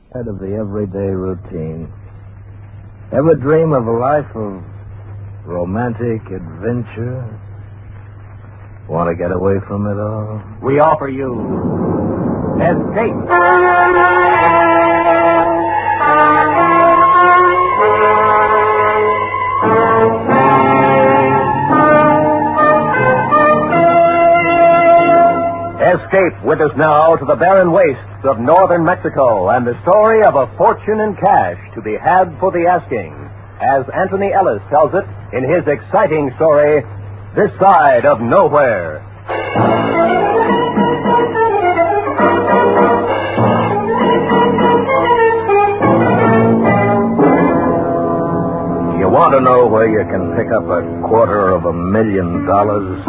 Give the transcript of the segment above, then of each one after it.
Tired of the everyday routine. Ever dream of a life of romantic adventure? Want to get away from it all? We offer you Escape. Escape with us now to the barren wastes of northern Mexico and the story of a fortune in cash to be had for the asking, as Anthony Ellis tells it in his exciting story, This Side of Nowhere. You want to know where you can pick up $250,000?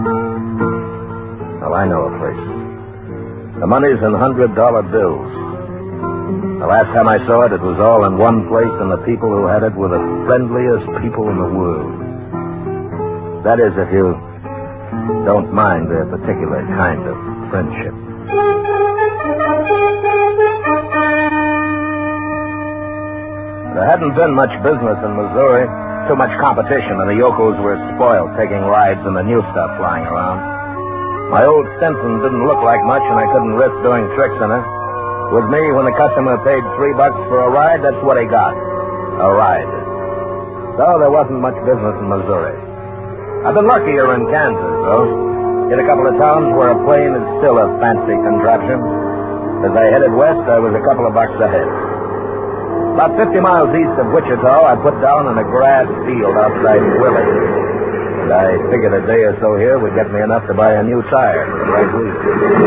Well, I know a place. The money's in $100 bills. The last time I saw it, it was all in one place, and the people who had it were the friendliest people in the world. That is, if you don't mind their particular kind of friendship. There hadn't been much business in Missouri. Too much competition, and the yokels were spoiled taking rides in the new stuff flying around. My old Stinson didn't look like much, and I couldn't risk doing tricks in her. With me, when the customer paid $3 for a ride, that's what he got. A ride. So there wasn't much business in Missouri. I've been luckier in Kansas, though. Hit a couple of towns where a plane is still a fancy contraption. As I headed west, I was a couple of bucks ahead. About 50 miles east of Wichita, I put down in a grass field outside Willie. And I figured a day or so here would get me enough to buy a new tire for the right week.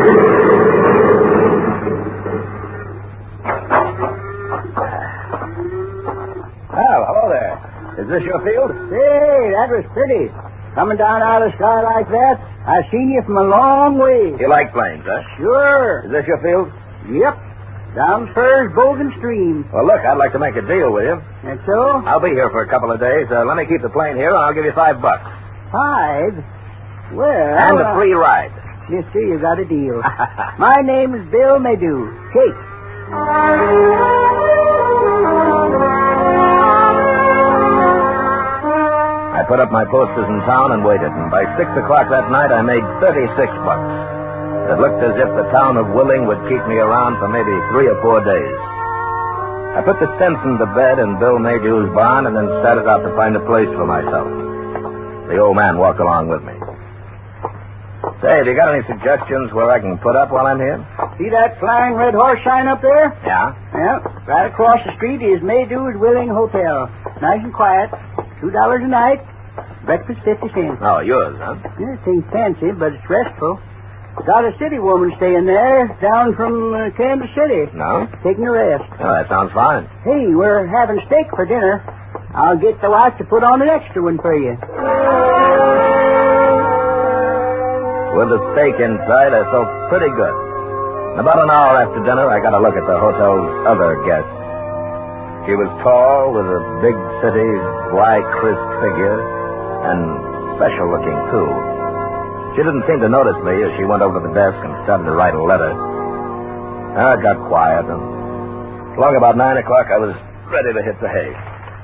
Oh, hello there. Is this your field? Hey, that was pretty. Coming down out of the sky like that, I've seen you from a long way. You like planes, huh? Sure. Is this your field? Yep. Down Fur's Bogan Stream. Well, look, I'd like to make a deal with you. And so? I'll be here for a couple of days. Let me keep the plane here, and I'll give you $5. 5? Well... And a free ride. Mister, you got a deal. My name is Bill Maydew. Kate. I put up my posters in town and waited, and by 6 o'clock that night I made $36. It looked as if the town of Willing would keep me around for maybe 3 or 4 days. I put the Stinson to bed in Bill Maydew's barn and then started out to find a place for myself. The old man walked along with me. Say, have you got any suggestions where I can put up while I'm here? See that flying red horse sign up there? Yeah? Yeah. Right across the street is Maydew's Willing Hotel. Nice and quiet. $2 a night. Breakfast 50 cents. Oh, yours, huh? Yeah, it ain't fancy, but it's restful. Got a city woman staying there, down from Kansas City. No? Taking a rest. Oh, that sounds fine. Hey, we're having steak for dinner. I'll get the wife to put on an extra one for you. With the steak inside, I felt pretty good. About an hour after dinner, I got a look at the hotel's other guest. She was tall, with a big city, dry, crisp figure, and special looking, too. She didn't seem to notice me as she went over to the desk and started to write a letter. It got quiet, and along about 9 o'clock, I was ready to hit the hay.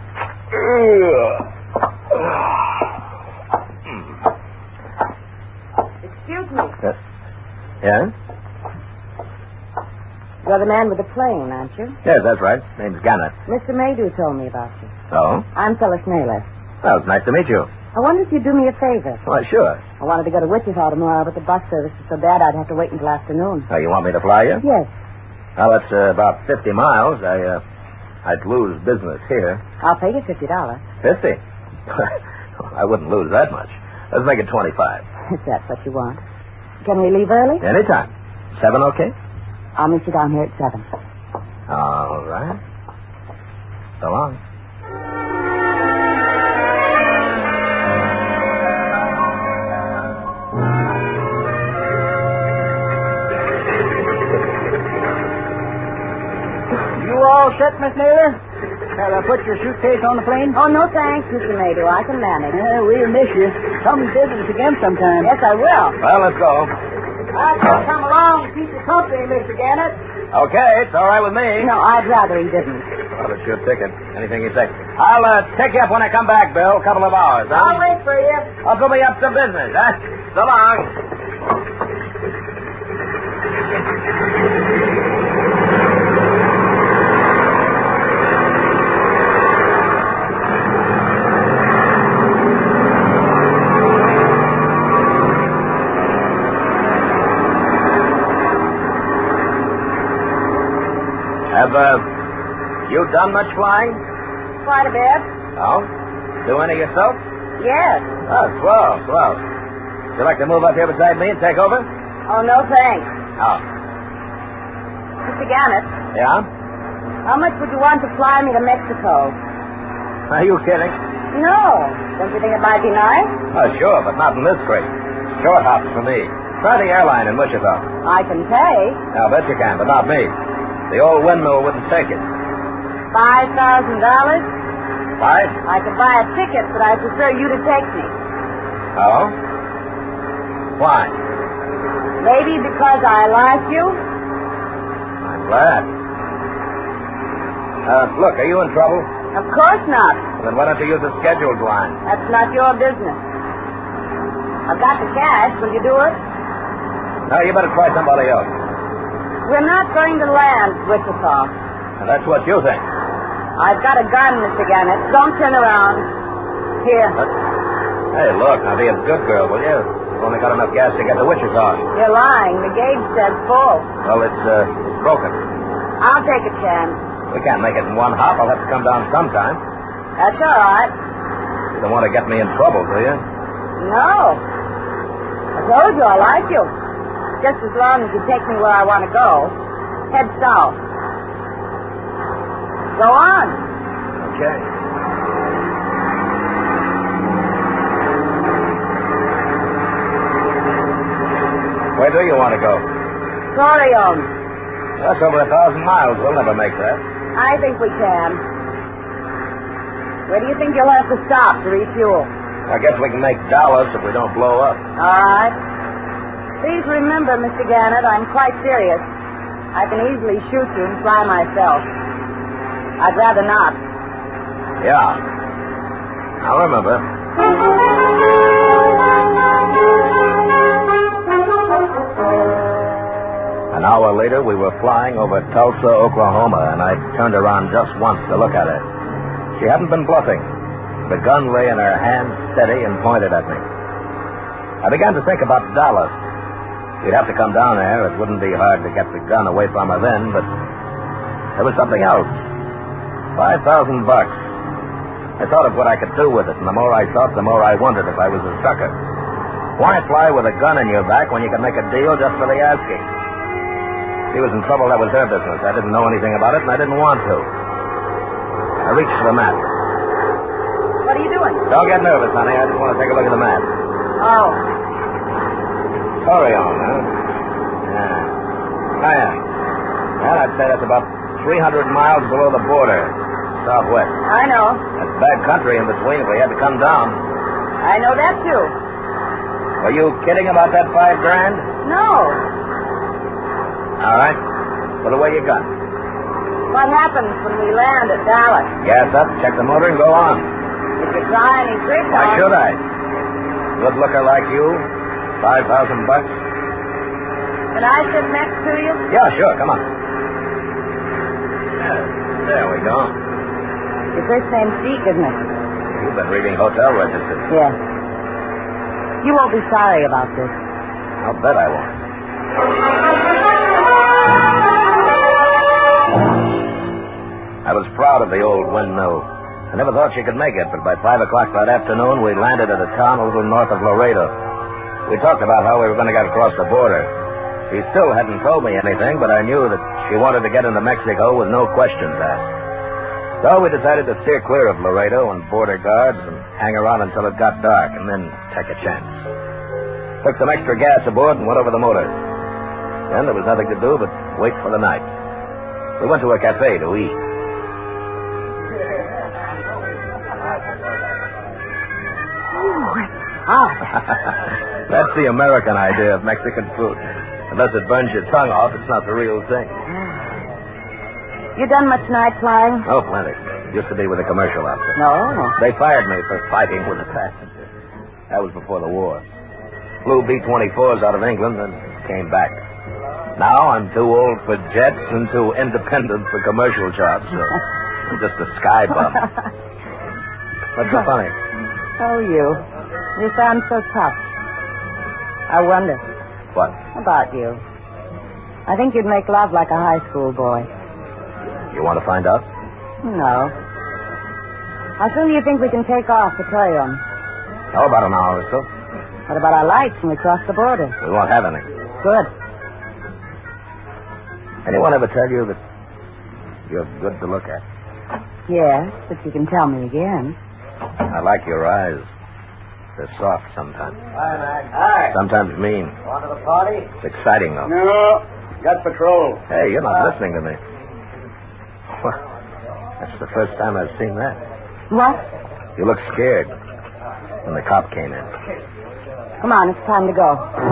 Excuse me. Yeah? You're the man with the plane, aren't you? Yes, that's right. Name's Gannett. Mr. Maydew told me about you. Oh? I'm Phyllis Naylor. Well, it's nice to meet you. I wonder if you'd do me a favor. Why, sure. I wanted to go to Wichita tomorrow, but the bus service is so bad I'd have to wait until afternoon. Oh, you want me to fly you? Yes. Well, that's about 50 miles. I'd lose business here. I'll pay you $50. 50? I wouldn't lose that much. Let's make it 25. If that's what you want. Can we leave early? Anytime. 7 okay? I'll meet you down here at 7. All right. So long. You all set, Miss Naylor? Shall I put your suitcase on the plane? Oh, no thanks, Mr. Maydew. I can manage. We'll miss you. Come visit us again sometime. Yes, I will. Well, let's go. I can come along and keep you company, Mr. Gannett. Okay, it's all right with me. No, I'd rather he didn't. Well, it's your ticket. Anything you say. I'll take you up when I come back, Bill. A couple of hours, huh? I'll wait for you. I'll put me up to business, huh? So long. Have you done much flying? Quite a bit. Oh? Do any yourself? Yes. Oh, swell. Would you like to move up here beside me and take over? Oh, no thanks. Oh. Mr. Gannett, Yeah? how much would you want to fly me to Mexico? Are you kidding? No. Don't you think it might be nice? Oh, sure, but not in this crate. Short hops for me. Try the airline in Wichita. I can pay. I'll bet you can, but not me. The old windmill wouldn't take it. $5,000? Five? I could buy a ticket, but I prefer you to take me. Oh? Why? Maybe because I like you? I'm glad. Look, are you in trouble? Of course not. Then why don't you use the scheduled line? That's not your business. I've got the cash. Will you do it? No, you better try somebody else. We're not going to land, Wichita. And that's what you think. I've got a gun, Mr. Gannett. Don't turn around. Here. Hey, look, now be a good girl, will you? We've only got enough gas to get to Wichita. You're lying. The gauge says full. Well, it's broken. I'll take a chance. We can't make it in one hop. I'll have to come down sometime. That's all right. You don't want to get me in trouble, do you? No. I told you I like you. Just as long as you take me where I want to go. Head south. Go on. Okay. Where do you want to go? Torreon. That's over 1,000 miles. We'll never make that. I think we can. Where do you think you'll have to stop to refuel? I guess we can make Dallas if we don't blow up. All right. Please remember, Mr. Gannett, I'm quite serious. I can easily shoot you and fly myself. I'd rather not. Yeah. I'll remember. An hour later, we were flying over Tulsa, Oklahoma, and I turned around just once to look at her. She hadn't been bluffing. The gun lay in her hand, steady and pointed at me. I began to think about Dallas. We'd have to come down there. It wouldn't be hard to get the gun away from her then, but there was something else. $5,000. I thought of what I could do with it, and the more I thought, the more I wondered if I was a sucker. Why fly with a gun in your back when you could make a deal just for the asking? She was in trouble, that was her business. I didn't know anything about it, and I didn't want to. I reached for the map. What are you doing? Don't get nervous, honey. I just want to take a look at the map. Oh. Torreon, huh? Yeah. Well, I'd say that's about 300 miles below the border, southwest. I know. That's bad country in between if we had to come down. I know that, too. Were you kidding about that $5,000? No. All right. Put away your gun. What happens when we land at Dallas? Gas up, check the motor, and go on. If you try any tricks Why on... should I? Good looker like you, $5,000. Can I sit next to you? Yeah, sure. Come on. Yeah, there we go. Your first name's Zeke, isn't it? You've been reading hotel registers. Yes. You won't be sorry about this. I'll bet I won't. I was proud of the old windmill. I never thought she could make it, but by 5 o'clock that afternoon, we landed at a town a little north of Laredo. We talked about how we were going to get across the border. She still hadn't told me anything, but I knew that she wanted to get into Mexico with no questions asked. So we decided to steer clear of Laredo and border guards and hang around until it got dark and then take a chance. Took some extra gas aboard and went over the motor. Then there was nothing to do but wait for the night. We went to a cafe to eat. Oh. That's the American idea of Mexican food. Unless it burns your tongue off, it's not the real thing. You done much night flying? Oh, plenty. Used to be with a commercial outfit. No. They fired me for fighting with a passenger. That was before the war. Flew B-24s out of England and came back. Now I'm too old for jets and too independent for commercial jobs, so I'm just a sky bum. What's so funny? Oh, you. You sound so tough. I wonder. What? About you. I think you'd make love like a high school boy. You want to find out? No. How soon do you think we can take off for Toyon? Oh, about an hour or so. What about our lights when we cross the border? We won't have any. Good. Anyone ever tell you that you're good to look at? Yes, but you can tell me again. I like your eyes. They're soft sometimes. Hi, Mac. Hi. Sometimes mean. Want to the party? It's exciting, though. No. Got patrol. Hey, you're not listening to me. Well, that's the first time I've seen that. What? You looked scared when the cop came in. Come on, it's time to go.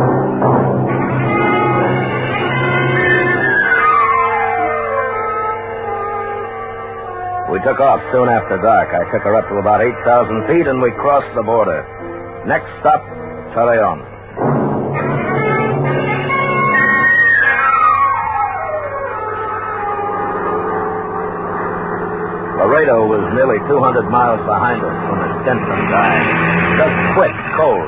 We took off soon after dark. I took her up to about 8,000 feet, and we crossed the border. Next stop, Torreon. Laredo was nearly 200 miles behind us when the Stinson died. Just quick, cold.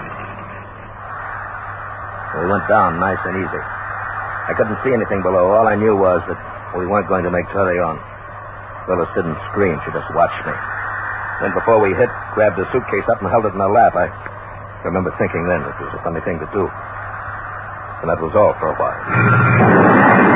We went down nice and easy. I couldn't see anything below. All I knew was that we weren't going to make Torreon. Phyllis didn't scream. She just watched me. Then before we hit, grabbed the suitcase up and held it in her lap. I remember thinking then it was a funny thing to do. And that was all for a while.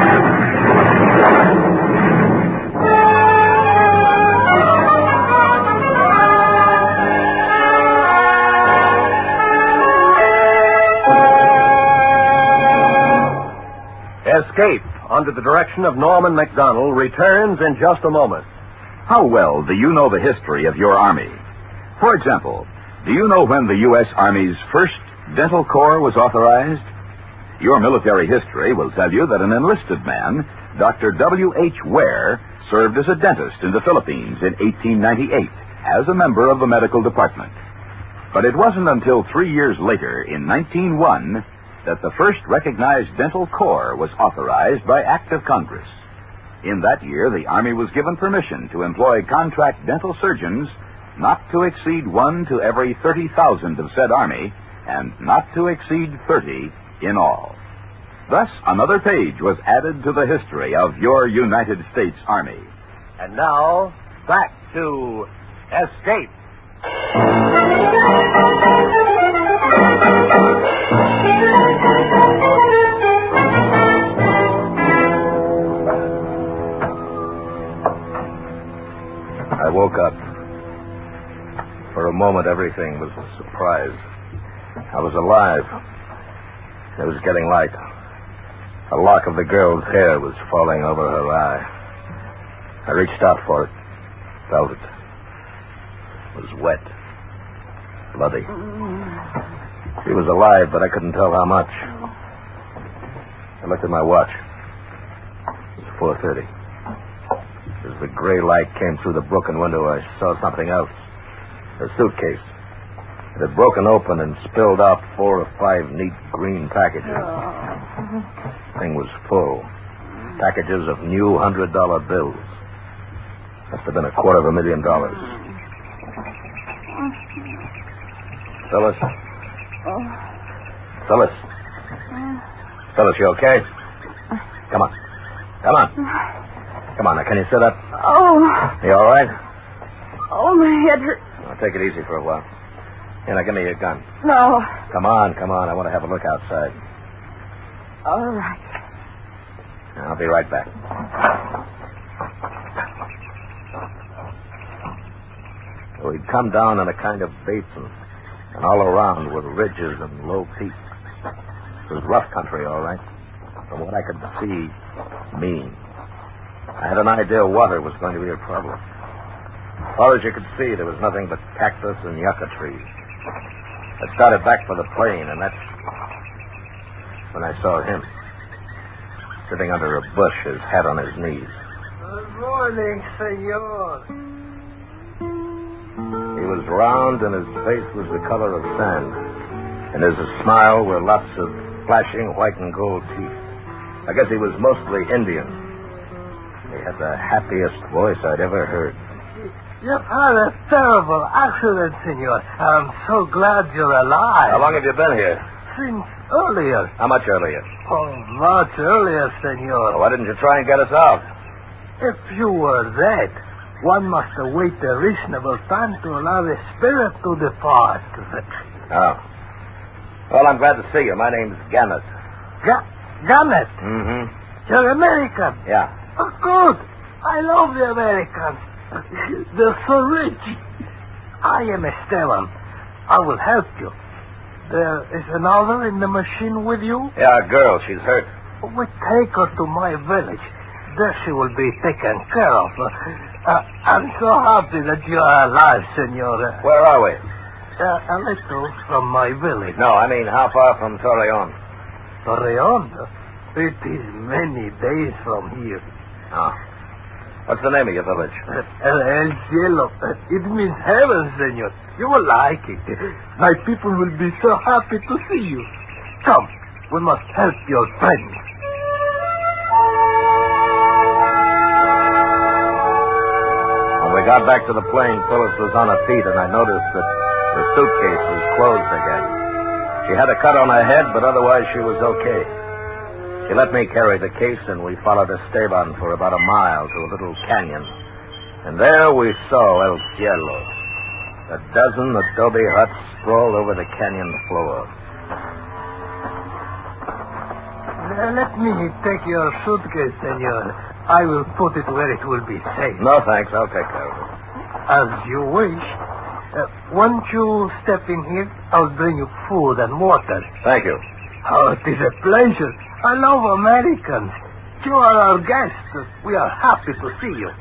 Escape, under the direction of Norman MacDonald, returns in just a moment. How well do you know the history of your Army? For example, do you know when the U.S. Army's first dental corps was authorized? Your military history will tell you that an enlisted man, Dr. W.H. Ware, served as a dentist in the Philippines in 1898 as a member of the medical department. But it wasn't until 3 years later, in 1901, that the first recognized dental corps was authorized by act of Congress. In that year, the Army was given permission to employ contract dental surgeons not to exceed 1 to every 30,000 of said Army, and not to exceed 30 in all. Thus, another page was added to the history of your United States Army. And now, back to Escape. I woke up. For a moment, everything was a surprise. I was alive. It was getting light. A lock of the girl's hair was falling over her eye. I reached out for it, felt it. It was wet, bloody. She was alive, but I couldn't tell how much. I looked at my watch. It was 4:30. As the gray light came through the broken window, I saw something else. A suitcase. It had broken open and spilled out 4 or 5 neat green packages. The thing was full. Packages of new $100 bills. Must have been $250,000. Phyllis? Phyllis? Phyllis, you okay? Come on. Come on. Come on, now, can you sit up? Oh. You all right? Oh, my head hurts. I'll take it easy for a while. Here, now, give me your gun. No. Come on. I want to have a look outside. All right. I'll be right back. We'd come down in a kind of basin, and all around were ridges and low peaks. It was rough country, all right. From what I could see, mean. I had an idea water was going to be a problem. As far as you could see, there was nothing but cactus and yucca trees. I started back for the plane, and that's when I saw him. sitting under a bush, his hat on his knees. Good morning, senor. He was round and his face was the color of sand. And his smile were lots of flashing white and gold teeth. I guess he was mostly Indian. He had the happiest voice I'd ever heard. You've had a terrible accident, senor. I'm so glad you're alive. How long have you been here? Since earlier. How much earlier? Oh, much earlier, senor. Why didn't you try and get us out? If you were dead, one must await a reasonable time to allow the spirit to depart. Oh. Well, I'm glad to see you. My name's Gannett. Gannett? Mm-hmm. You're American? Yeah. Oh, good. I love the Americans. They're so rich. I am Esteban. I will help you. There is another in the machine with you? Yeah, a girl. She's hurt. We take her to my village. There she will be taken care of. I'm so happy that you are alive, senora. Where are we? A little from my village. No, I mean, how far from Torreon? Torreon? It is many days from here. Oh. What's the name of your village? El Cielo. It means heaven, senor. You will like it. My people will be so happy to see you. Come, we must help your friends. When we got back to the plane, Phyllis was on her feet, and I noticed that the suitcase was closed again. She had a cut on her head, but otherwise she was okay. She let me carry the case, and we followed Esteban for about a mile to a little canyon. And there we saw El Cielo. A dozen adobe huts sprawled over the canyon floor. Let me take your suitcase, senor. I will put it where it will be safe. No, thanks. I'll take care of it. As you wish. Once you step in here, I'll bring you food and water. Thank you. Oh, it is a pleasure. I love Americans. You are our guests. We are happy to see you.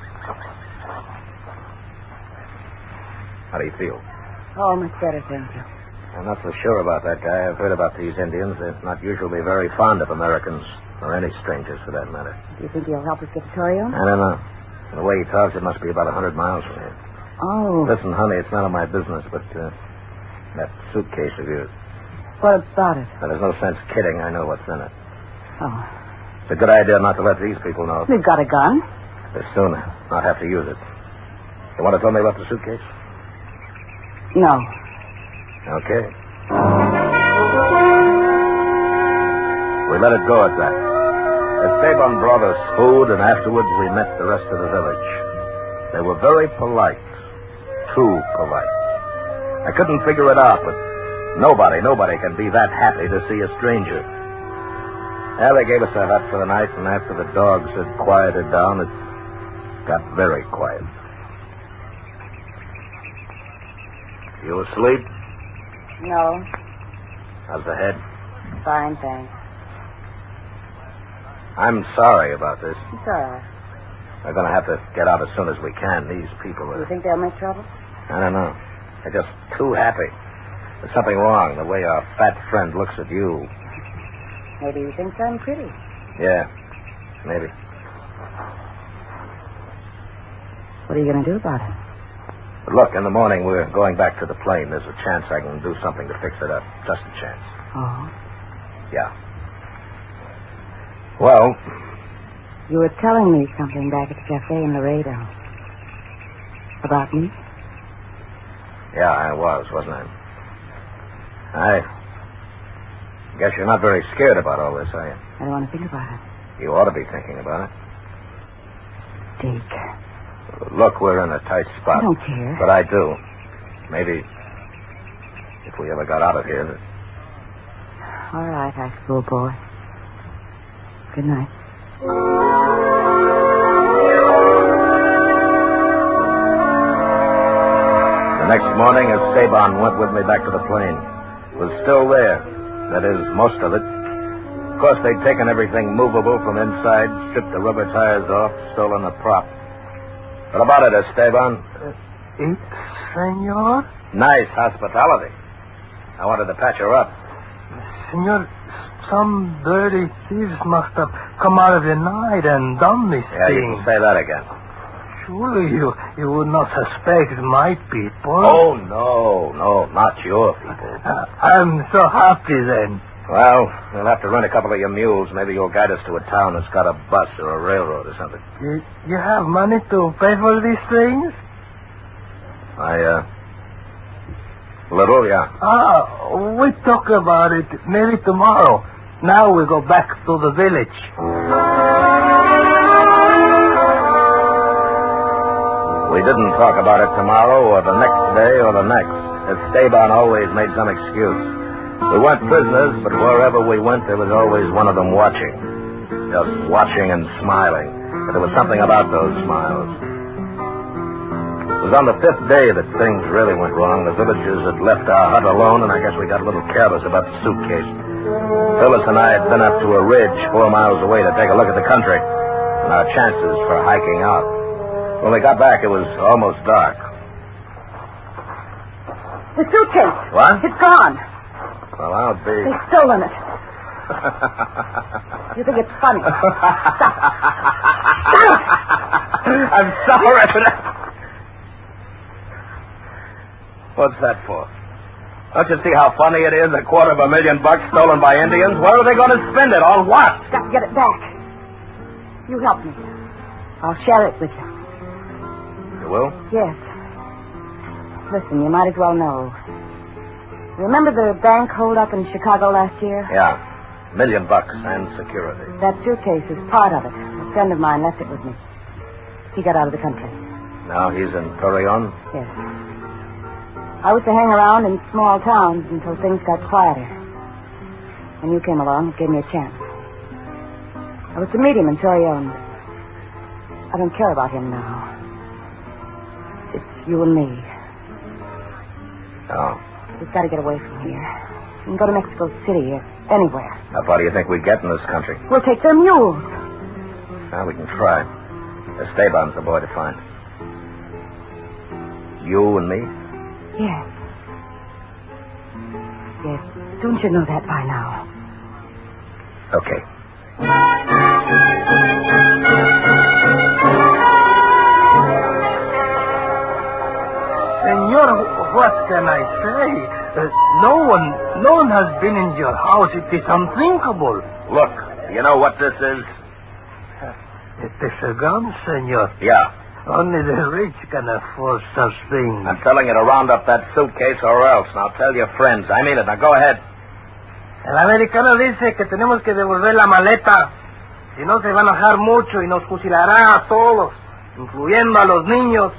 How do you feel? Oh, much better, thank you. I'm not so sure about that guy. I've heard about these Indians. They're not usually very fond of Americans, or any strangers for that matter. Do you think he'll help us get to Torreon? I don't know. The way he talks, it must be about 100 miles from here. Oh. Listen, honey, it's none of my business, but that suitcase of yours. What about it? Now, there's no sense kidding. I know what's in it. Oh. It's a good idea not to let these people know. We've got a gun. They'll soon not have to use it. You want to tell me about the suitcase? No. Okay. We let it go at that. Esteban brought us food, and afterwards we met the rest of the village. They were very polite. Too polite. I couldn't figure it out, but nobody can be that happy to see a stranger. Well, they gave us a hut for the night, and after the dogs had quieted down, it got very quiet. You asleep? No. How's the head? Fine, thanks. I'm sorry about this. It's all right. We're going to have to get out as soon as we can. These people Do you are... think they'll make trouble? I don't know. They're just too happy. There's something wrong, the way our fat friend looks at you. Maybe he thinks I'm pretty. Yeah, maybe. What are you going to do about it? But look, in the morning we're going back to the plane. There's a chance I can do something to fix it up. Just a chance. Oh? Yeah. Well... You were telling me something back at the cafe in Laredo. About me? Yeah, I wasn't I? I guess you're not very scared about all this, are you? I don't want to think about it. You ought to be thinking about it. Dick. Look, we're in a tight spot. I don't care. But I do. Maybe if we ever got out of here... All right, high school boy. Good night. The next morning, Esteban went with me back to the plane. It was still there. That is, most of it. Of course, they'd taken everything movable from inside, stripped the rubber tires off, stolen the prop. What about it, Esteban? It, senor? Nice hospitality. I wanted to patch her up. Senor, some dirty thieves must have come out of the night and done this Yeah, you thing. can say that again. Surely you would not suspect my people. Oh, no, not your people. I'm so happy then. Well, we'll have to rent a couple of your mules. Maybe you'll guide us to a town that's got a bus or a railroad or something. You have money to pay for these things? Little, yeah. We talk about it maybe tomorrow. Now we go back to the village. We didn't talk about it tomorrow or the next day or the next. Esteban always made some excuse. We weren't prisoners, but wherever we went, there was always one of them watching. Just watching and smiling. But there was something about those smiles. It was on the 5th day that things really went wrong. The villagers had left our hut alone, and I guess we got a little careless about the suitcase. Phyllis and I had been up to a ridge 4 miles away to take a look at the country and our chances for hiking out. When we got back, it was almost dark. The suitcase. What? It's gone. Well, I'll be... They've stolen it. You think it's funny? Stop. I'm sorry. What's that for? Don't you see how funny it is? $250,000 stolen by Indians? Where are they going to spend it? On what? Got to get it back. You help me. I'll share it with you. You will? Yes. Listen, you might as well know. Remember the bank hold-up in Chicago last year? Yeah. $1 million and security. That suitcase is part of it. A friend of mine left it with me. He got out of the country. Now he's in Torreon? Yes. I was to hang around in small towns until things got quieter. When you came along, it gave me a chance. I was to meet him in Torreon. I don't care about him now. It's you and me. Oh. We've got to get away from here. We can go to Mexico City or anywhere. How far do you think we'd get in this country? We'll take their mules. Well, we can try. Esteban's the boy to find. You and me? Yes. Yes. Don't you know that by now? Okay. Senor, what can I say? No one has been in your house. It is unthinkable. Look, you know what this is? It is a gun, senor. Yeah. Only the rich can afford such things. I'm telling you to round up that suitcase or else. Now tell your friends. I mean it. Now go ahead. El americano dice que tenemos que devolver la maleta. Si no, se va a enojar mucho y nos fusilará a todos, incluyendo a los niños.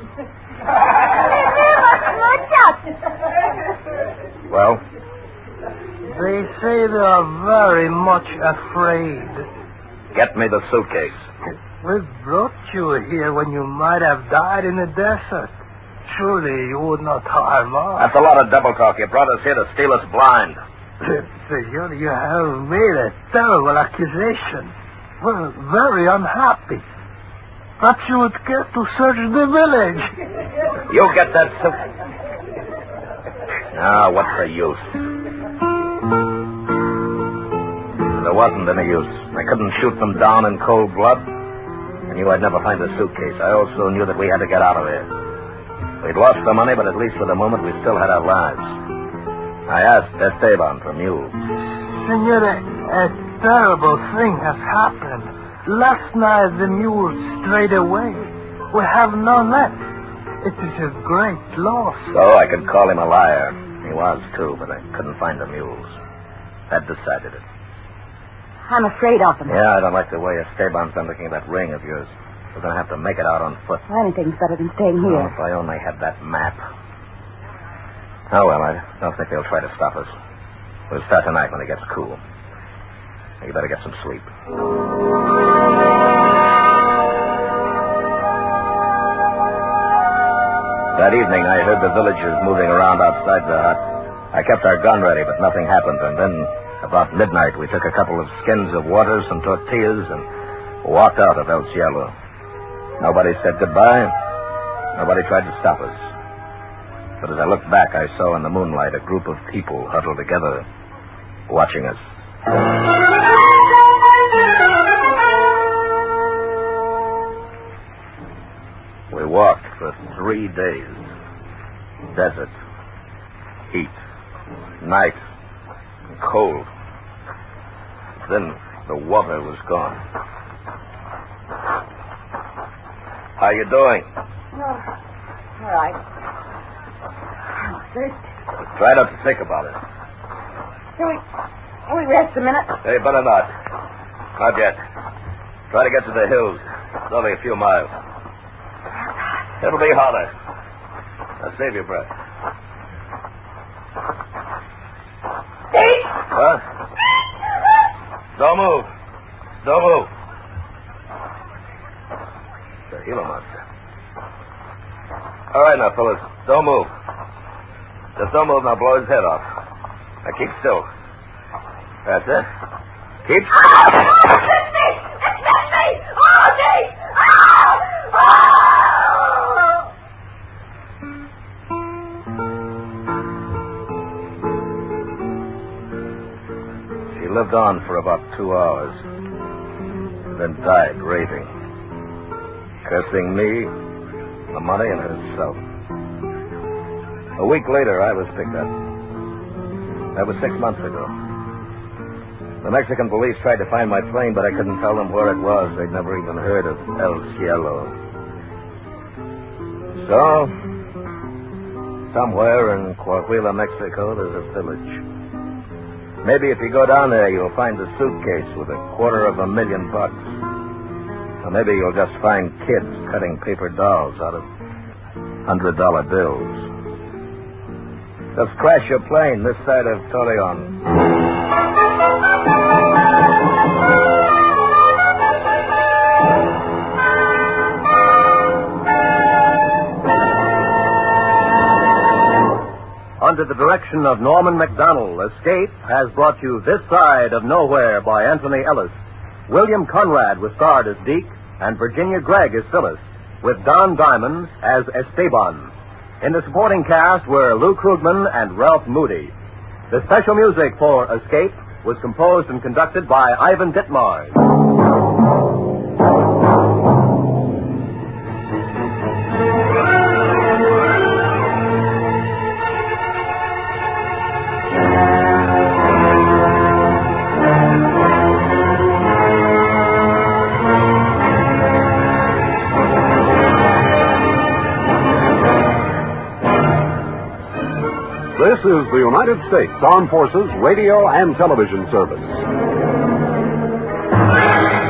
Well? They say they are very much afraid. Get me the suitcase. We brought you here when you might have died in the desert. Surely you would not harm us. That's a lot of double talk. You brought us here to steal us blind. Senor, you have made a terrible accusation. We're very unhappy. Perhaps you would care to search the village. You get that suitcase. Now, what's the use? There wasn't any use. I couldn't shoot them down in cold blood. I knew I'd never find the suitcase. I also knew that we had to get out of there. We'd lost the money, but at least for the moment we still had our lives. I asked Esteban for mules. Senor, a terrible thing has happened. Last night the mules strayed away. We have none left. It is a great loss. So I could call him a liar. He was, too, but I couldn't find the mules. That decided it. I'm afraid of them. Yeah, I don't like the way Esteban's been looking at that ring of yours. We're going to have to make it out on foot. Well, anything's better than staying Oh, here. if I only had that map. Oh, well, I don't think they'll try to stop us. We'll start tonight when it gets cool. You better get some sleep. That evening, I heard the villagers moving around outside the hut. I kept our gun ready, but nothing happened. And then, about midnight, we took a couple of skins of water, some tortillas, and walked out of El Cielo. Nobody said goodbye. Nobody tried to stop us. But as I looked back, I saw in the moonlight a group of people huddled together, watching us. We walked for 3 days. Desert. Heat. Night. Cold. Then the water was gone. How you doing? Oh, all right. I'm thirsty. Try not to think about it. Can we rest a minute? Hey, better not. Not yet. Try to get to the hills. It's only a few miles. It'll be hotter. Now save your breath. Hey! What? Don't move. Don't move. The Gila monster. All right now, fellas. Don't move. Just don't move, now blow his head off. Now keep still. That's it. Keep still. It's me! Oh, Dave! She lived on for about 2 hours. Then died raving. Cursing me, the money, and herself. A week later, I was picked up. That was 6 months ago. The Mexican police tried to find my plane, but I couldn't tell them where it was. They'd never even heard of El Cielo. So, somewhere in Coahuila, Mexico, there's a village. Maybe if you go down there, you'll find a suitcase with $250,000. Or maybe you'll just find kids cutting paper dolls out of $100 bills. Just crash your plane this side of Torreon. Under the direction of Norman MacDonald, Escape has brought you This Side of Nowhere by Anthony Ellis. William Conrad was starred as Deke, and Virginia Gregg as Phyllis, with Don Diamond as Esteban. In the supporting cast were Lou Krugman and Ralph Moody. The special music for Escape was composed and conducted by Ivan Ditmars. This is the United States Armed Forces Radio and Television Service.